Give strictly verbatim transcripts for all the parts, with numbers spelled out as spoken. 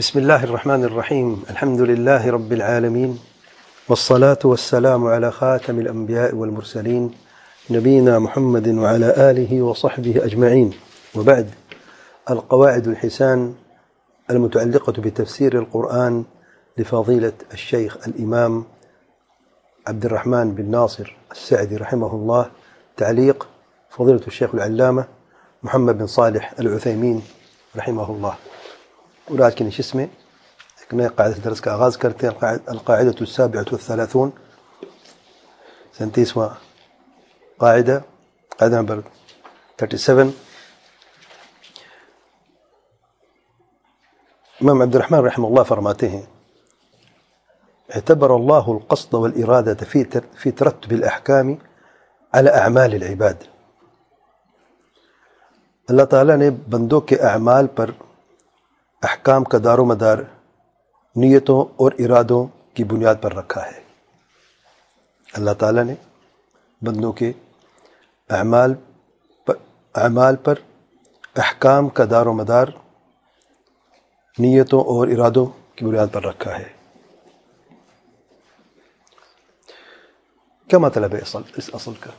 بسم الله الرحمن الرحيم. الحمد لله رب العالمين، والصلاة والسلام على خاتم الأنبياء والمرسلين نبينا محمد وعلى آله وصحبه أجمعين، وبعد. القواعد الحسان المتعلقة بتفسير القرآن لفضيلة الشيخ الإمام عبد الرحمن بن ناصر السعدي رحمه الله، تعليق فضيلة الشيخ العلامة محمد بن صالح العثيمين رحمه الله. ولكن ايش اسمه نئے قاعدة درس کا آغاز کرتے ہیں. القاعدة السابعة والثلاثون، سینتیسواں قاعدة، قاعدة نمبر سینتیس. امام عبد الرحمن رحمه الله فرماتے ہیں: اعتبر الله القصد والإرادة في في ترتب الأحكام على أعمال العباد. اللہ تعالیٰ نے بندوں کے اعمال پر احکام کا دار و مدار نیتوں اور ارادوں کی بنیاد پر رکھا ہے. اللہ تعالیٰ نے بندوں کے اعمال پر اعمال پر احکام کا دار و مدار نیتوں اور ارادوں کی بنیاد پر رکھا ہے. کیا مطلب ہے اصل اس اصل کا؟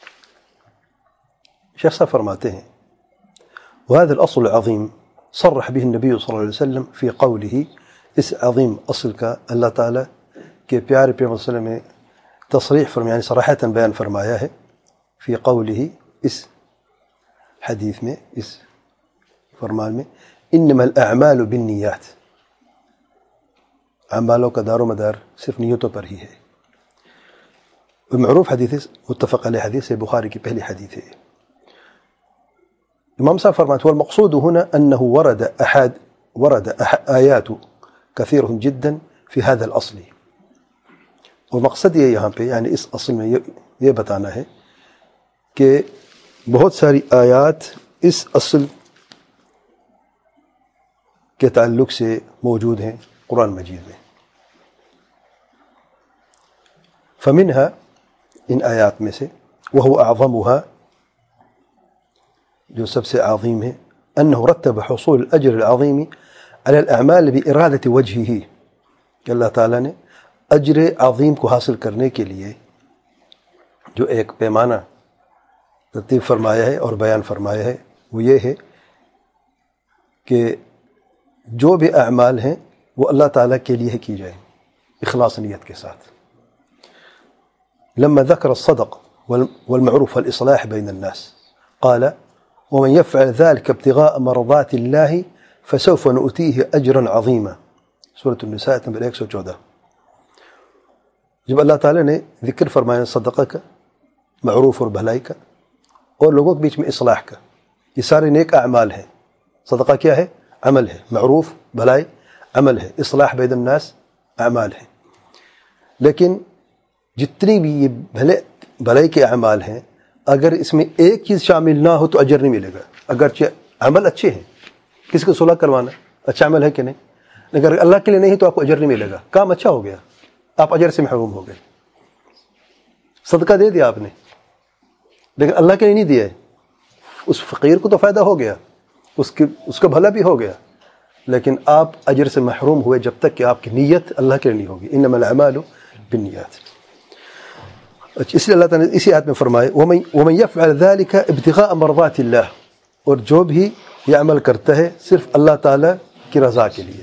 شیخ صاحب فرماتے ہیں: وهذا الأصل العظيم صرح به النبي صلى الله عليه وسلم في قوله. اس عظیم اصل کا اللہ تعالیٰ کے پیارے پیغمبر صلی اللہ علیہ وسلم نے تصریح فرمایا، یعنی صراحتاً بیان فرمایا ہے. فی قوله، اس حدیث میں، اس فرمان میں، انما الاعمال بالنیات، اعمالوں کا دار و مدار صرف نیتوں پر ہی ہے. معروف حدیث متفق علیہ حدیث ہے، بخاری کی پہلی حدیث ہے. امام صاحب فرماتے ہیں: والمقصود هنا أنه ورد أحد ورد آيات كثيرة جدا في هذا الأصل. اور مقصد یہ یہاں پہ، یعنی اس اصل میں یہ بتانا ہے کہ بہت ساری آیات اس اصل کے تعلق سے موجود ہیں قرآن مجید میں. فمنها، ان آیات میں سے، وهو أعظمها، جو سب سے عظیم ہے، انه رتب حصول الاجر العظیم على الاعمال بارادة وجهه، کہ اللہ تعالیٰ نے اجر عظیم کو حاصل کرنے کے لیے جو ایک پیمانہ ترتیب فرمایا ہے اور بیان فرمایا ہے، وہ یہ ہے کہ جو بھی اعمال ہیں وہ اللہ تعالیٰ کے لیے کی جائیں اخلاص نیت کے ساتھ. لما ذكر الصدق والمعروف والإصلاح بين الناس قال: ومن يفعل ذلك ابتغاء مرضات الله فسوف نؤتيه أجرا عظيما. سورة النساء نمبر ایک سو چودہ. جب اللہ تعالیٰ نے ذکر فرمایا صدقہ کا، معروف اور بھلائی کا، اور لوگوں کے بیچ میں اصلاح کا، یہ سارے نیک اعمال ہیں. صدقہ کیا ہے؟ عمل ہے. معروف، بھلائی، عمل ہے. اصلاح بین الناس اعمال ہے. لیکن جتنی بھی یہ بھلے بھلائی کے اعمال ہیں، اگر اس میں ایک چیز شامل نہ ہو تو اجر نہیں ملے گا. اگرچہ عمل اچھے ہیں، کس کو صلح کروانا اچھا عمل ہے کہ نہیں، لیکن اگر اللہ کے لیے نہیں تو آپ کو اجر نہیں ملے گا. کام اچھا ہو گیا، آپ اجر سے محروم ہو گئے. صدقہ دے دیا آپ نے، لیکن اللہ کے لیے نہیں دیا ہے. اس فقیر کو تو فائدہ ہو گیا، اس کی اس کا بھلا بھی ہو گیا، لیکن آپ اجر سے محروم ہوئے جب تک کہ آپ کی نیت اللہ کے لیے نہیں ہوگی. انما الاعمال بالنیات. اچھا، اس لیے اللہ تعالیٰ نے اسی آیت میں فرمائے: ومن يفعل ذلك ابتغاء مرضات اللہ، اور جو بھی یہ عمل کرتا ہے صرف اللہ تعالیٰ کی رضا کے لیے،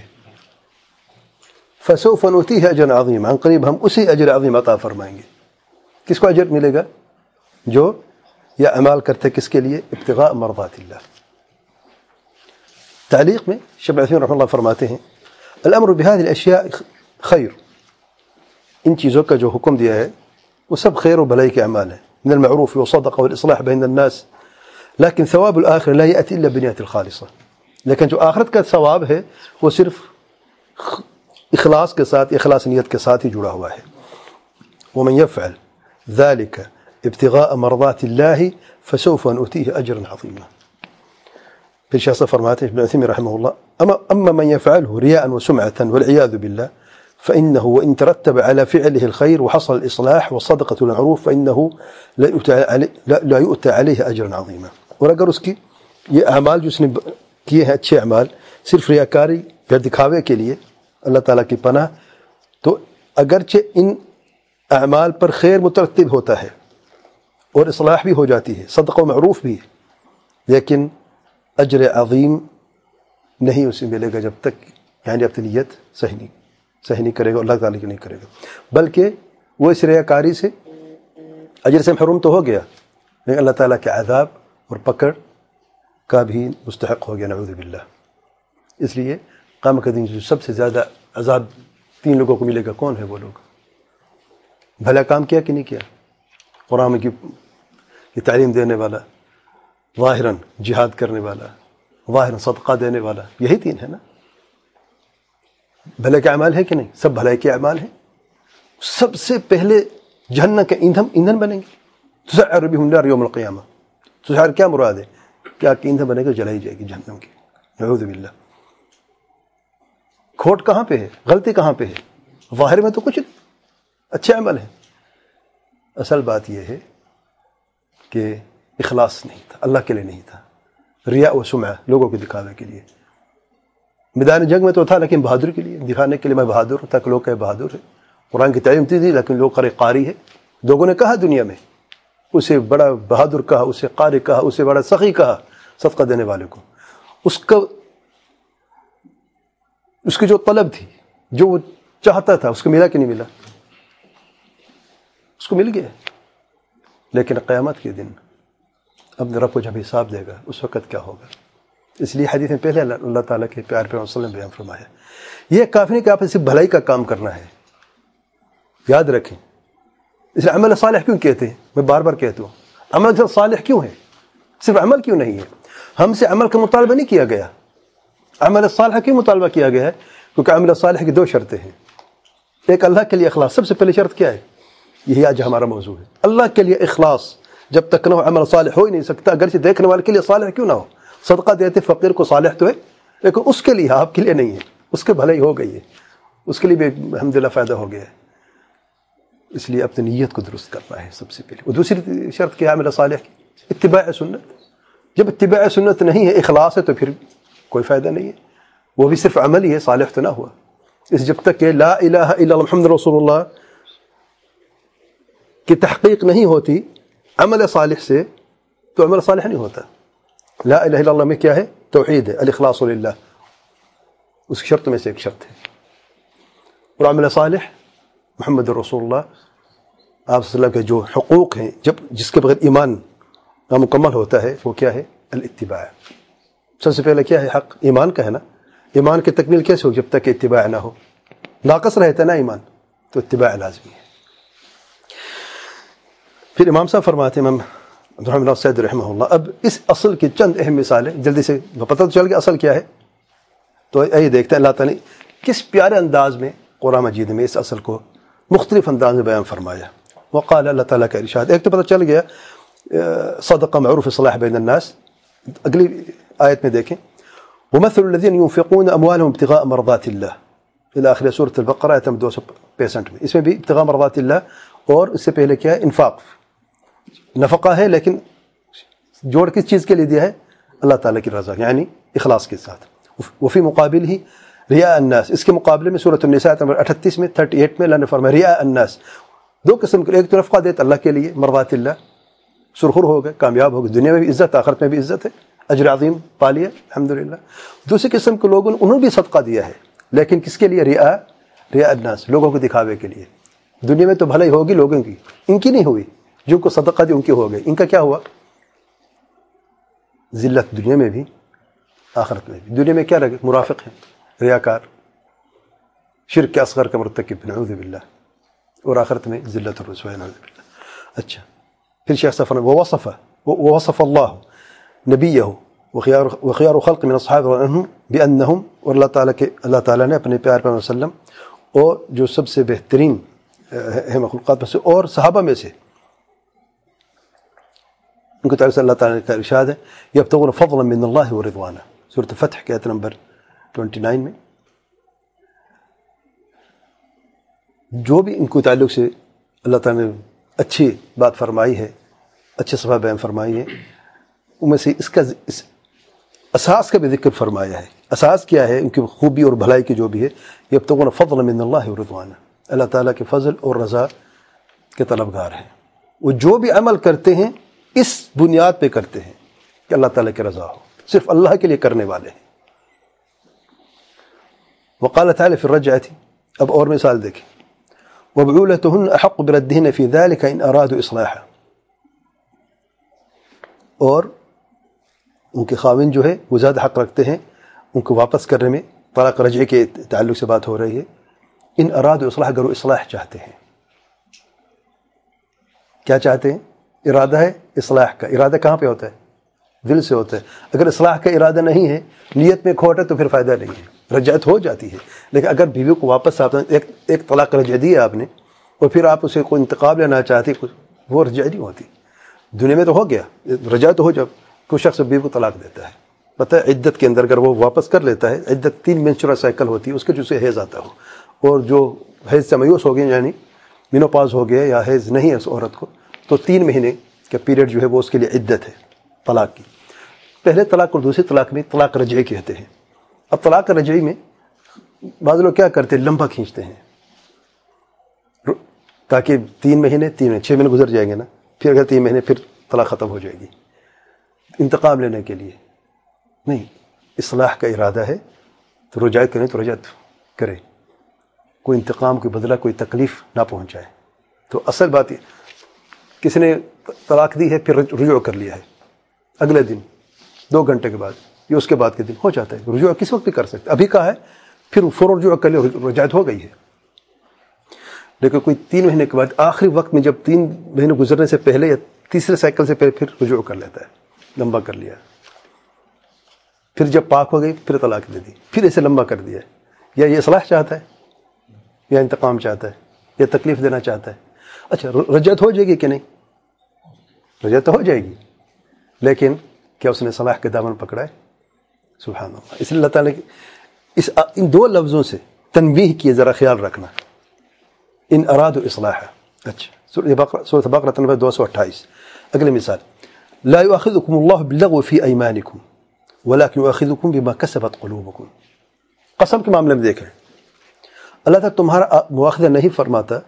فسوف نؤتیہ اجرا عظیما، عن قریب ہم اسی اجر عظیم عطا فرمائیں گے. کس کو اجر ملے گا؟ جو یہ اعمال کرتے کس کے لیے؟ ابتغاء مرضات اللہ. تعلیق میں شیخ عثیمین رحمہ اللہ فرماتے ہیں: الامر بهذه الاشیاء خیر، ان چیزوں کا جو حکم دیا ہے وہ سب خیر و بھلائی کے اعمال ہیں، من المعروف والصدقہ والاصلاح بین الناس، لیکن ثواب الآخرہ لا یأتی الا بنیت الخالصہ. لیکن جو آخرت کا ثواب ہے وہ صرف اخلاص کے ساتھ، اخلاص نیت کے ساتھ ہی جڑا ہوا ہے. ومن يفعل ذلك ابتغاء مرضات الله فسوف نؤتيه اجرا عظیما. پھر شیخ صاحب فرماتے ہیں ابن عثیمین رحمہ اللہ: اما من يفعله رياء وسمعة والعياذ بالله فإنه وإن ترتب على فعله الخير وحصل الإصلاح والصدقة والمعروف فإنه لا يؤتى عليه, لا يؤتى عليه أجرا عظيما. اور اگر اس کی یہ اعمال جو اس نے کیے ہیں اچھے اعمال صرف ریاکاری غیر دکھاوے کے لیے اللہ تعالیٰ کی پناہ. تو اگرچہ ان اعمال پر خیر مترتب ہوتا ہے اور اصلاح بھی ہو جاتی ہے، صدقہ و معروف بھی ہے، لیکن اجر عظیم نہیں اسے ملے گا جب تک یعنی اپنی نیت صحیح نہیں صحیح نہیں کرے گا، اللہ تعالیٰ کی نہیں کرے گا، بلکہ وہ اس ریاکاری سے اجر سے محروم تو ہو گیا لیکن اللہ تعالیٰ کے عذاب اور پکڑ کا بھی مستحق ہو گیا، نعوذ باللہ. اس لیے قیامت کے دن جو سب سے زیادہ عذاب تین لوگوں کو ملے گا، کون ہے وہ لوگ؟ بھلا کام کیا کہ نہیں کیا، قرآن کی کی تعلیم دینے والا، ظاہراً جہاد کرنے والا، ظاہراً صدقہ دینے والا، یہی تین ہے نا. بھلے کے اعمال ہے کہ نہیں؟ سب بھلائی کے اعمال ہیں. سب سے پہلے جہنم کے ایندھن ایندھن بنیں گے. تسعر بهم النار یوم القیامہ. تسعر کیا مراد ہے؟ کیا کہ ایندھن بنے گا، جلائی جائے گی جہنم کی، نعوذ باللہ. کھوٹ کہاں پہ ہے، غلطی کہاں پہ ہے؟ ظاہر میں تو کچھ اچھے عمل ہیں. اصل بات یہ ہے کہ اخلاص نہیں تھا، اللہ کے لیے نہیں تھا، ریا و سمعہ، لوگوں کے دکھاوے کے لیے. میدان جنگ میں تو تھا لیکن بہادر کے لیے، دکھانے کے لیے میں بہادر ہوں تاکہ لوگ کہے بہادر ہے. قرآن کی تعلیم تھی لیکن لوگ قاری قاری ہے. لوگوں نے کہا دنیا میں اسے بڑا بہادر کہا، اسے قاری کہا، اسے بڑا سخی کہا صدقہ دینے والے کو. اس کا اس کی جو طلب تھی، جو وہ چاہتا تھا، اس کو ملا کہ نہیں ملا؟ اس کو مل گیا. لیکن قیامت کے دن اپنے رب کو جب حساب دے گا اس وقت کیا ہوگا؟ اس لیے حدیث میں پہلے اللہ تعالیٰ کے پیار پیغمبر صلی اللہ علیہ وسلم بیان فرمایا، یہ کافی نہیں کہ آپ صرف بھلائی کا کام کرنا ہے. یاد رکھیں، اس لیے عمل صالح کیوں کہتے ہیں؟ میں بار بار کہتا ہوں، عمل صالح کیوں ہے؟ صرف عمل کیوں نہیں ہے؟ ہم سے عمل کا مطالبہ نہیں کیا گیا. عمل صالح کیوں مطالبہ کیا گیا ہے؟ کیونکہ عمل صالح کی دو شرطیں ہیں. ایک اللہ کے لیے اخلاص. سب سے پہلی شرط کیا ہے؟ یہی آج ہمارا موضوع ہے، اللہ کے لیے اخلاص. جب تک نہ ہو عمل صالح ہو ہی نہیں سکتا، اگرچہ دیکھنے والے کے لیے صالح کیوں نہ ہو. صدقہ دیتے فقیر کو صالح تو ہے لیکن اس کے لیے، آپ کے لیے نہیں ہے. اس کے بھلائی ہو گئی ہے، اس کے لیے بھی الحمدللہ فائدہ ہو گیا ہے. اس لیے اپنی نیت کو درست کرنا ہے سب سے پہلے. اور دوسری شرط کیا ہے عمل صالح کی؟ اتباع سنت. جب اتباع سنت نہیں ہے، اخلاص ہے، تو پھر کوئی فائدہ نہیں ہے. وہ بھی صرف عمل ہی ہے، صالح تو نہ ہوا. اس جب تک کہ لا الہ الا اللہ محمد رسول اللہ کی تحقیق نہیں ہوتی عمل صالح سے، تو عمل صالح نہیں ہوتا. لا الہ الا اللہ میں کیا ہے؟ توحید ہے، الاخلاص للہ. اس شرط میں سے ایک شرط ہے. اور عمل صالح محمد رسول اللہ آپ صلی اللہ علیہ وسلم کے جو حقوق ہیں، جب جس کے بغیر ایمان نامکمل ہوتا ہے، وہ کیا ہے؟ الاتباع. سب سے پہلے کیا ہے؟ حق ایمان کا ہے نا. ایمان کی تکمیل کیسے ہو جب تک اتباع نہ ہو؟ ناقص رہتا نا ایمان، تو اتباع لازمی ہے. پھر امام صاحب فرماتے ہیں، امام عبدالرحمن بن سعد رحمہ اللہ، اب اس اصل کی چند اہم مثالیں جلدی سے پتہ تو چل گیا اصل کیا ہے. تو یہ دیکھتے ہیں اللہ تعالیٰ نے کس پیارے انداز میں قرآن مجید میں اس اصل کو مختلف انداز میں بیان فرمایا. وقال، اللہ تعالیٰ کا ارشاد. ایک تو پتہ چل گیا صدقہ معروف اصلاح بین الناس. اگلی آیت میں دیکھیں، ومثل الذين ينفقون اموالهم ابتغاء مرضات الله الى آخر سورة البقرہ آیت نمبر دو سو پینسٹھ میں. اس میں بھی ابتغاء مرضات اللہ، اور اس سے پہلے کیا ہے؟ انفاق، نفقہ ہے لیکن جوڑ کس چیز کے لیے دیا ہے؟ اللہ تعالیٰ کی رضا، یعنی اخلاص کے ساتھ. وفی مقابل ہی ریا الناس، اس کے مقابلے میں سورۃ النساء نمبر اٹھتیس میں اڑتیس میں اللہ نے فرمایا ریا الناس. دو قسم کے، ایک تو نفقہ دیتا اللہ کے لیے، مرضات اللہ، سرخر ہو گئے، کامیاب ہو گئے، دنیا میں بھی عزت، آخرت میں بھی عزت ہے، اجر عظیم پا لیا الحمدللہ. دوسری قسم کے لوگوں نے انہوں نے بھی صدقہ دیا ہے لیکن کس کے لیے؟ ریا ریا الناس، لوگوں کو دکھاوے کے لیے. دنیا میں تو بھلائی ہوگی لوگوں کی، ان کی نہیں ہوئی. جن کو صدقہ دی ان کی ہو گئی، ان کا کیا ہوا؟ ذلت دنیا میں بھی آخرت میں بھی. دنیا میں کیا لگے؟ مرافق ہیں، ریاکار، شرک کے اصغر کا مرتکب، نعوذ باللہ. اور آخرت میں ذلت اور رسوائی، نعوذ باللہ. اچھا، پھر شیخ صاحب نے ووصف ووصف اللہ نبیہ وخیار خلق من اصحابہ عنہم بانہم، اور اللہ تعالیٰ کے اللہ تعالیٰ نے اپنے پیار پیغمبر صلی اللہ علیہ وسلم اور جو سب سے بہترین ہے مخلوقات میں سے اور صحابہ میں سے، ان کو تعالیٰ سے اللہ تعالیٰ کا ارشاد ہے یبتغون فضلا من اللہ ورضوانا. سورۃ فتح کی آیت نمبر انیس میں جو بھی ان کو تعلق سے اللہ تعالیٰ نے اچھی بات فرمائی ہے، اچھے صفحہ بیان فرمائی ہے، ان میں سے اس کا اس اساس کا بھی ذکر فرمایا ہے. اساس کیا ہے ان کی خوبی اور بھلائی کی جو بھی ہے, یبتغون فضلا من اللہ ورضوانا, اللہ تعالیٰ کے فضل اور رضا کے طلبگار ہیں. وہ جو بھی عمل کرتے ہیں اس بنیاد پہ کرتے ہیں کہ اللہ تعالیٰ کی رضا ہو, صرف اللہ کے لیے کرنے والے ہیں. وقال تعالی فی الرجعۃ, اب اور مثال دیکھیں, وبعولتهن احق بردهن في ذلك ان ارادوا اصلاحا, اور ان کے خاوند جو ہے وہ زیادہ حق رکھتے ہیں ان کو واپس کرنے میں. طلاق رجعی کے تعلق سے بات ہو رہی ہے. ان ارادوا اصلاح, اگر وہ اصلاح چاہتے ہیں. کیا چاہتے ہیں؟ ارادہ ہے اصلاح کا. ارادہ کہاں پہ ہوتا ہے؟ دل سے ہوتا ہے. اگر اصلاح کا ارادہ نہیں ہے, نیت میں کھوٹ ہے, تو پھر فائدہ نہیں ہے. رجعت ہو جاتی ہے, لیکن اگر بیوی کو واپس آپ ایک ایک طلاق رجعی دی ہے آپ نے, اور پھر آپ اسے کوئی انتقام لینا چاہتے, وہ رجعی نہیں ہوتی. دنیا میں تو ہو گیا, رجعت ہو جب کوئی شخص بیوی کو طلاق دیتا ہے, پتہ ہے عدت کے اندر اگر وہ واپس کر لیتا ہے, عدت تین منسورہ سائیکل ہوتی ہے, اس کے جو سے حیض آتا ہو, اور جو حیض سے میوس ہو گئے یعنی مینوپاز ہو گیا یا حیض نہیں ہے اس عورت کو, تو تین مہینے کا پیریڈ جو ہے وہ اس کے لیے عدت ہے طلاق کی. پہلے طلاق اور دوسری طلاق میں طلاق رجعی کہتے ہیں. اب طلاق رجعی میں بعض لوگ کیا کرتے ہیں, لمبا کھینچتے ہیں تاکہ تین مہینے تین مہینے چھ مہینے گزر جائیں گے نا, پھر اگر تین مہینے پھر طلاق ختم ہو جائے گی, انتقام لینے کے لیے نہیں. اصلاح کا ارادہ ہے تو رجعت کریں تو رجعت کرے, کوئی انتقام, کوئی بدلہ, کوئی تکلیف نہ پہنچائے. تو اصل بات یہ, کسی نے طلاق دی ہے پھر رجوع کر لیا ہے, اگلے دن دو گھنٹے کے بعد یا اس کے بعد کے دن ہو جاتا ہے. رجوع کس وقت بھی کر سکتے, ابھی کہا ہے پھر فوراً رجوع کر لیا, رجعت ہو گئی ہے. لیکن کوئی تین مہینے کے بعد آخری وقت میں, جب تین مہینے گزرنے سے پہلے یا تیسرے سائیکل سے پہلے پھر رجوع کر لیتا ہے, لمبا کر لیا, پھر جب پاک ہو گئی پھر طلاق دے دی, پھر اسے لمبا کر دیا. یا یہ اصلاح چاہتا ہے, یا انتقام چاہتا ہے, یا تکلیف دینا چاہتا ہے. اچھا رجعت ہو جائے گی کہ نہیں؟ رجعت تو ہو جائے گی, لیکن کیا اس نے صلاح کے دامن پکڑا ہے؟ سبحان اللہ. اس لیے اللہ تعالیٰ کی اس ان دو لفظوں سے تنبیہ کیے, ذرا خیال رکھنا. ان ارادوا اصلاحا. اچھا سورۃ بقرہ, سورۃ بقرہ نمبر دو سو اٹھائیس. اگلی مثال, لا يؤاخذكم الله باللغو في ايمانكم ولكن يؤاخذكم بما كسبت قلوبكم. قسم کے معاملے میں دیکھیں, اللہ تعالیٰ تمہارا مواخذہ نہیں فرماتا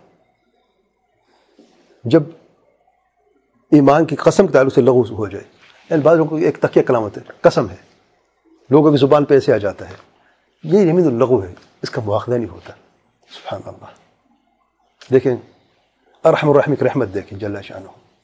جب ایمان کی قسم کے تعلق سے لغو ہو جائے. یعنی بعض لوگوں کو ایک تقیہ کلام ہوتا ہے, قسم ہے, لوگوں کی زبان پہ ایسے آ جاتا ہے, یہ یمین اللغو ہے, اس کا مواخذہ نہیں ہوتا. سبحان اللہ. دیکھیں ارحم الرحیم کی رحمت دیکھیں جل شانہ,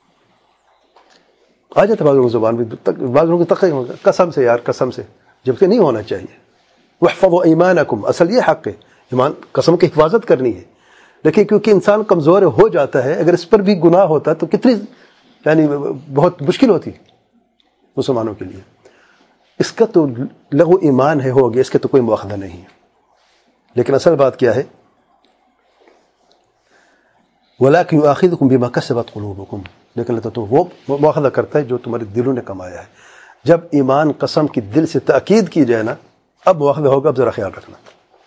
آ جاتا ہے بعض لوگوں کی زبان پہ, بعض لوگوں کی تقیہ قسم سے, یار قسم سے, جبکہ نہیں ہونا چاہیے. واحفظوا ایمانکم, اصل یہ حق ہے, ایمان قسم کی حفاظت کرنی ہے. لیکن کیونکہ انسان کمزور ہو جاتا ہے, اگر اس پر بھی گناہ ہوتا تو کتنی یعنی بہت مشکل ہوتی مسلمانوں کے لیے. اس کا تو لغو ایمان ہے, ہو گیا, اس کے تو کوئی مواخذہ نہیں ہے. لیکن اصل بات کیا ہے, وَلَكِنْ يُؤَاخِذُكُمْ بِمَا كَسَبَتْ قُلُوبُكُمْ, لیکن اللہ تو وہ مواخذہ کرتا ہے جو تمہارے دلوں نے کمایا ہے. جب ایمان قسم کی دل سے تاکید کی جائے نا, اب مواخذہ ہوگا. اب ذرا خیال رکھنا,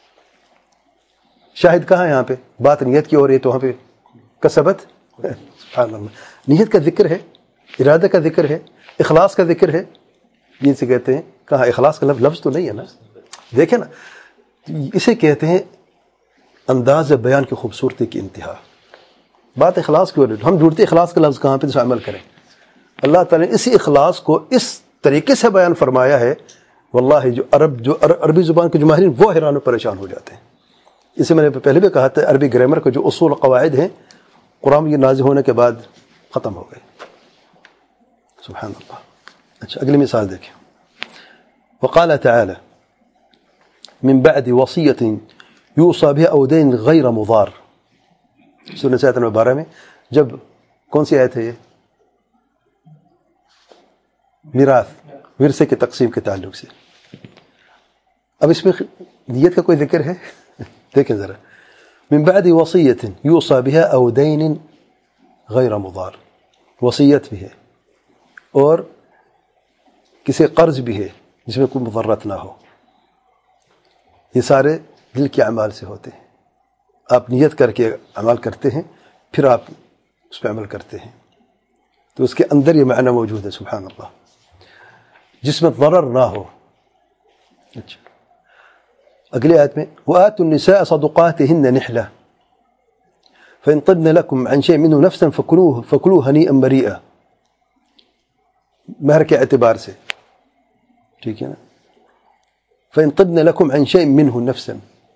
شاہد کہاں ہے یہاں پہ؟ بات نیت کی ہو رہی ہے, تو وہاں پہ کسبت. سبحان اللہ. نیت کا ذکر ہے, ارادہ کا ذکر ہے, اخلاص کا ذکر ہے. یہ سے کہتے ہیں, کہاں اخلاص کا لفظ لفظ تو نہیں ہے نا, دیکھیں نا, اسے کہتے ہیں انداز بیان کی خوبصورتی کی انتہا. بات اخلاص کی ہو رہی ہے, ہم ڈھونڈتے اخلاص کا لفظ کہاں پہ جسے عمل کریں. اللہ تعالیٰ نے اسی اخلاص کو اس طریقے سے بیان فرمایا ہے, واللہ جو عرب جو عربی زبان کے جو ماہرین وہ حیران و پریشان ہو جاتے ہیں. اسے میں نے پہلے بھی کہا تھا, عربی گرامر کے جو اصول قواعد ہیں قرآن یہ نازل ہونے کے بعد ختم ہو گئے. سبحان اللہ. اچھا اگلی مثال دیکھیں. وقال تعالی من بعد وصیة یوصى بها او دین غیر مضار. سورہ نساء نمبر بارہ میں, جب کون سی آیت ہے یہ؟ میراث, ورثے کے تقسیم کے تعلق سے. اب اس میں نیت کا کوئی ذکر ہے؟ دیکھیں ذرا, من بعد وصیة یوصى بها او دین غیر مضار. وصیت بھی ہے اور کسی قرض بھی ہے جس میں کوئی مضرت نہ ہو. یہ سارے دل کے اعمال سے ہوتے ہیں. آپ نیت کر کے عمل کرتے ہیں, پھر آپ اس پہ عمل کرتے ہیں, تو اس کے اندر یہ معنی موجود ہے. سبحان اللہ. جس میں ضرر نہ ہو, اچھا اگلی آیت میں وآتوا النساء صدقاتهن نحلة فإن طبن لكم عن شيء منه نفسا فكلوه فكلوه هنيئا مريئا. مہر کے اعتبار سے ٹھیک ہے نا. فإن طبن لكم عن شيء منه نفسا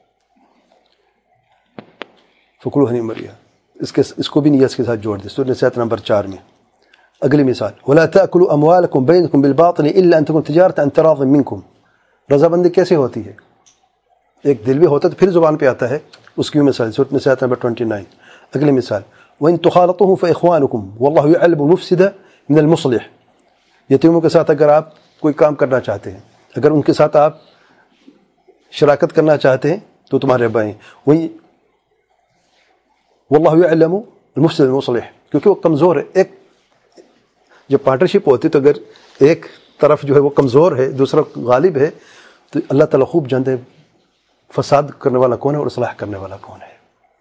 فكلوه هنيئا مريئا. اس کے اس کو بھی نیت کے ساتھ جوڑ دیں سورۃ نساء نمبر چار میں. اگلی مثال ولا تأكلوا أموالكم بينكم بالباطل إلا أن تكون تجارة عن تراض منكم. رضامندی کیسے ہوتی ہے؟ ایک دل بھی ہوتا ہے تو پھر زبان پہ آتا ہے. اس کی مثال سورۃ نساء نمبر انیس. اگلی مثال وإن تخالطوهم فإخوانكم والله يعلم المفسد من المصلح. یتیموں کے ساتھ اگر آپ کوئی کام کرنا چاہتے ہیں، اگر ان کے ساتھ آپ شراکت کرنا چاہتے ہیں تو تمہارے بھائی وہی واللہ یعلم المفسد المصلح، کیونکہ وہ کمزور ہے. ایک جب پارٹنرشپ ہوتی تو اگر ایک طرف جو ہے وہ کمزور ہے دوسرا غالب ہے تو اللہ تعالیٰ خوب جانتے ہیں فساد کرنے والا کون ہے اور اصلاح کرنے والا کون ہے.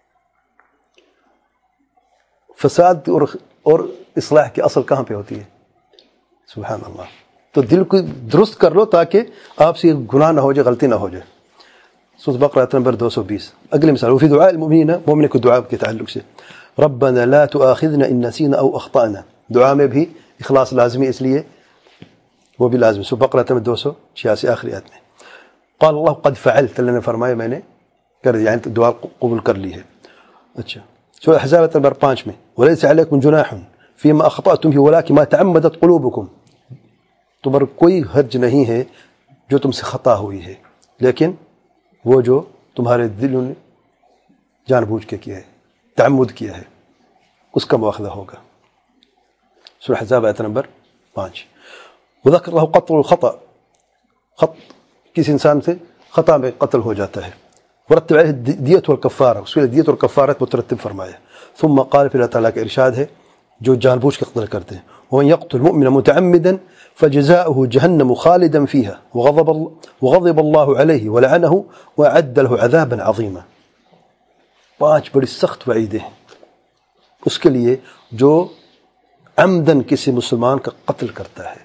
فساد اور اور اصلاح کی اصل کہاں پہ ہوتی ہے؟ سبحان اللہ. تو دل کو درست کر لو تاکہ آپ سے گناہ نہ ہو جائے، غلطی نہ ہو جائے. سورۃ بقرہ نمبر دو سو بیس. اگلی مثال وفی دعاء المؤمنین، مومن کو دعا کے تعلق سے ربنا لا تؤاخذنا ان نسینا او اخطأنا. دعا میں بھی اخلاص لازمی، اس لیے وہ بھی لازمی. سورۃ بقرہ نمبر دو سو چھیاسی آخری آیت میں قال اللہ قد فعلت، اللہ نے فرمایا میں نے کر دیا، یعنی دعا قبول کر لی ہے. اچھا سورۃ احزاب نمبر پانچ میں ولیس علیکم جناح فیما اخطأتم به ولکن ما تعمدت قلوبکم. تمہارا کوئی حرج نہیں ہے جو تم سے خطا ہوئی ہے، لیکن وہ جو تمہارے دلوں نے جان بوجھ کے کیا ہے، تعمد کیا ہے، اس کا مواخذہ ہوگا. سورۃ احزاب آیت نمبر پانچ. وذکر اللہ قتل الخطأ، خط کسی انسان سے خطا میں قتل ہو جاتا ہے. ورتب علیہ دیت والکفارہ، اس کے لیے دیت اور کفارت مترتب فرمایا. ثم قال پھر اللہ تعالیٰ کا ارشاد ہے جو جان بوجھ کے قتل کرتے ہیں ومن يقتل مؤمنا متعمدا فجزاؤه جهنم خالدا فيها وغضب وغضب الله عليه ولعنه وأعد له عذابا عظيما. پانچ بڑی سخت وعیدیں ہیں اس کے لیے جو عمدن کسی مسلمان کا قتل کرتا ہے.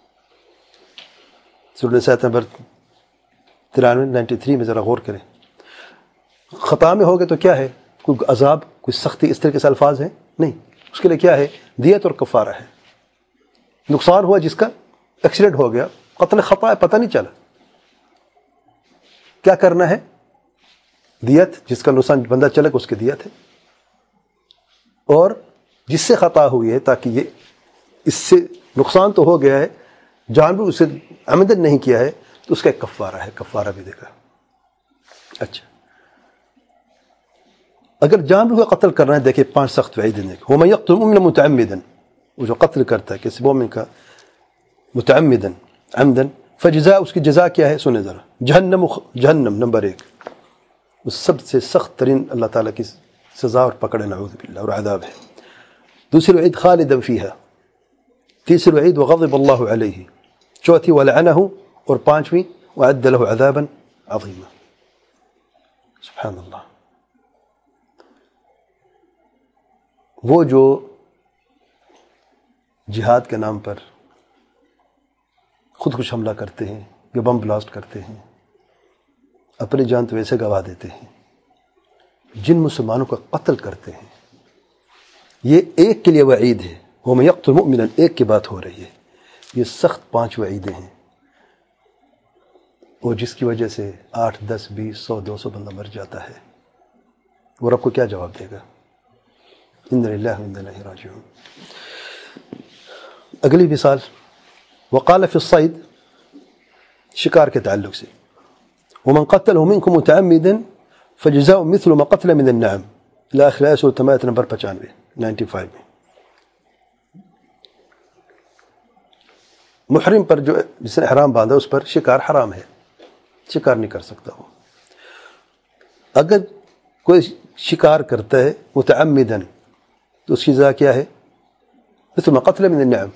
سورۃ نساء نمبر ترانوے نائنٹی تھری میں ذرا غور کریں. خطا میں ہوگے تو کیا ہے؟ کوئی عذاب، کوئی سختی، اس طرح کے الفاظ ہیں نہیں. اس کے لیے کیا ہے؟ دیت اور کفارہ ہے. نقصان ہوا جس کا ایکسیڈنٹ ہو گیا، قتل خطا ہے، پتہ نہیں چلا، کیا کرنا ہے؟ دیت. جس کا نقصان بندہ چلے اس کی دیت ہے. اور جس سے خطا ہوئی ہے تاکہ یہ اس سے نقصان تو ہو گیا ہے، جان بھی اسے عمدن نہیں کیا ہے تو اس کا ایک کفارہ ہے، کفارہ بھی دے گا. اچھا اگر جان بھی قتل کرنا ہے دیکھیں پانچ سخت وعیدیں دیکھیں. ومن یقتل مؤمنا متعمدا، وہ جو قتل کرتا ہے کسی مومن کا متعمدا عمدا فجزاء، اس کی جزا کیا ہے؟ سنیں ذرا. جہنم، جہنم نمبر ایک، وہ سب سے سخت ترین اللہ تعالیٰ کی سزا اور پکڑ نعوذ باللہ اور عذاب ہے. دوسری وعید خالدا فیہا. تیسری وعید وغضب اللہ علیہ. چوتھی ولعنہ. اور پانچویں وأعد له عذابا عظیما. سبحان اللہ. وہ جو جہاد کے نام پر خود کش حملہ کرتے ہیں یا بم بلاسٹ کرتے ہیں، اپنی جان تو ویسے گوا دیتے ہیں، جن مسلمانوں کا قتل کرتے ہیں، یہ ایک کے لیے وعید ہے. وَمَن يَقْتُلْ مُؤْمِنًا، ایک کی بات ہو رہی ہے. یہ سخت پانچ وعیدیں ہیں، اور جس کی وجہ سے آٹھ دس بیس سو دو سو بندہ مر جاتا ہے. وہ رب کو کیا جواب دے گا؟ اِنَّ لِلَّهِ وَإِنَّا إِلَيْهِ رَاجِعُونَ. اگلی مثال وقال فی الصید، شکار کے تعلق سے ومن قتله منکم متعمدا فجزاء مثل ما قتل من النعم الى آخر آیت سورۃ مائدہ نمبر پچانوے نائنٹی فائیو میں. محرم پر جو جس نے حرام باندھا اس پر شکار حرام ہے، شکار نہیں کر سکتا. وہ اگر کوئی شکار کرتا ہے متعمدا تو اس کی سزا کیا ہے؟ مثل ما قتل من النعم،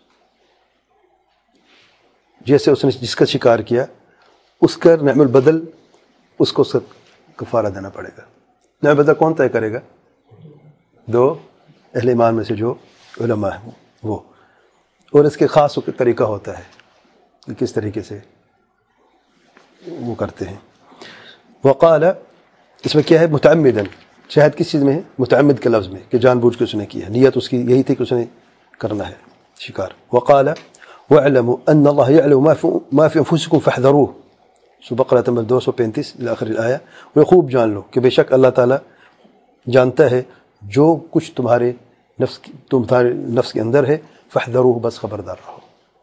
جیسے اس نے جس کا شکار کیا اس کا نعم البدل اس کو سب کفارہ دینا پڑے گا. نعم البدل کون طے کرے گا؟ دو اہل ایمان میں سے جو علماء ہیں وہ. اور اس کے خاص طریقہ ہوتا ہے کہ کس طریقے سے وہ کرتے ہیں. وقال اس میں کیا ہے متعمدن, شاہد کس چیز میں ہے؟ متعمد کے لفظ میں کہ جان بوجھ کے اس نے کیا, نیت اس کی یہی تھی کہ اس نے کرنا ہے شکار. وقال واعلموا ان الله يعلم ما في ما في انفسكم فاحذروه, سورہ بقرہ نمبر دو سو پینتیس الی آخر الآیہ. وہ خوب جان لو کہ بے شک اللہ تعالیٰ جانتا ہے جو کچھ تمہارے نفس کی تمہارے نفس کے اندر ہے. فاحذروه, بس خبردار رہو.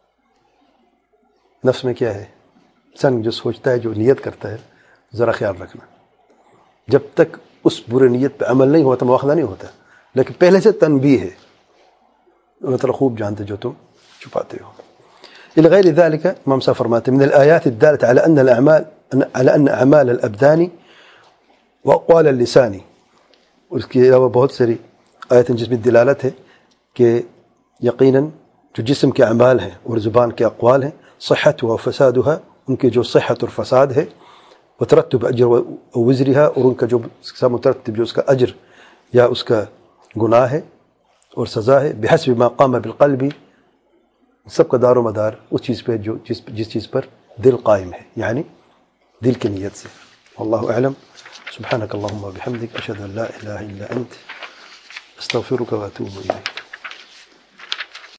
نفس میں کیا ہے؟ انسان جو سوچتا ہے, جو نیت کرتا ہے, ذرا خیال رکھنا, جب تک اس برے نیت پہ عمل نہیں ہوتا مواخذہ نہیں ہوتا, لیکن پہلے سے تنبیہ ہے. اللہ تعالیٰ خوب جانتے جو تم چھپاتے ہو. إلى غير ذلك امام صاحب فرماتے من الآيات الدالة على أن الأعمال على أن أعمال الأبدان وأقوال اللسان, اس کے علاوہ بہت ساری آیتیں جس میں دلالت ہے کہ یقیناً جو جسم کے اعمال ہیں اور زبان کے اقوال ہیں, صحت و فسادها, ان کے جو صحت اور فساد ہے, وترتب اجر و وزرها, اور ان کا جو مترتب جو اس کا اجر یا اس کا گناہ ہے اور سزا ہے, بحسب ما قام بالقلب, سب کا دار و مدار اس چیز پہ جو جس جس چیز پر دل قائم ہے, یعنی دل کی نیت سے. واللہ اعلم. سبحانک اللہم و بحمدک, اشہد ان لا الہ الا انت, استغفرک و اتوب الیک.